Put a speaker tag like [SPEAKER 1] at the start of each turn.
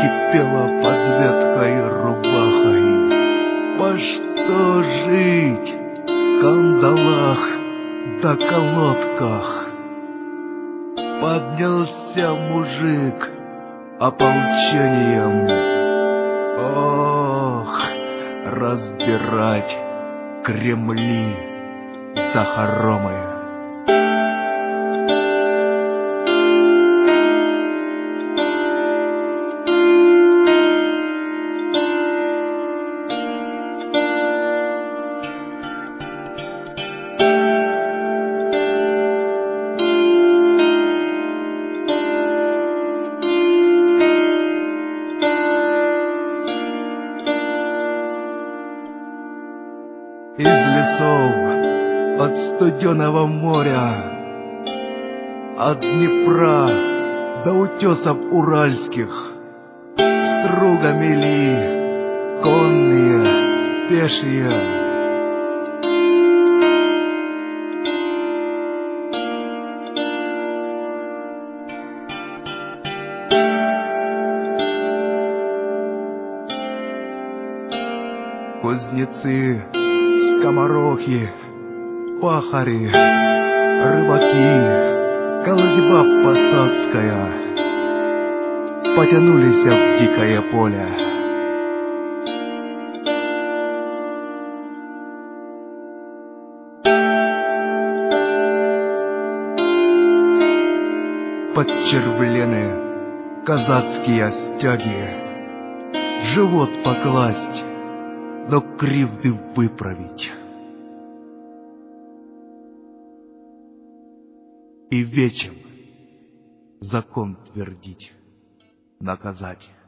[SPEAKER 1] кипела под ветхой рубахой. По что жить в кандалах да колодках? Поднялся мужик ополчением. Ох, разбирать Кремли да хоромы. Из лесов, от студеного моря, от Днепра до утесов уральских стругами ли конные, пешие. Кузнецы, скоморохи, пахари, рыбаки, колодьба посадская потянулись в дикое поле. Подчервлены казацкие стяги, живот покласть, но кривды выправить. И вечем закон твердить, наказать.